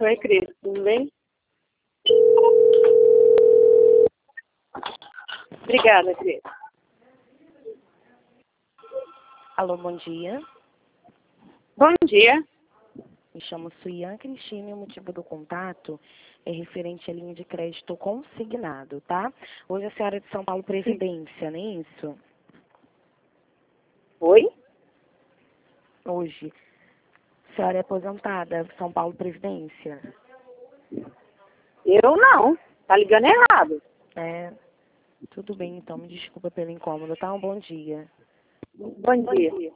Oi, Cris, tudo bem? Obrigada, Cris. Alô, bom dia. Bom dia. Me chamo Suian Cristina e o motivo do contato é referente à linha de crédito consignado, tá? Hoje a senhora é de São Paulo Previdência, não é isso? Oi? Hoje. A senhora é aposentada, São Paulo Previdência? Eu não. Tá ligando errado. É, tudo bem então, me desculpa pelo incômodo, tá? Um bom dia. Bom dia.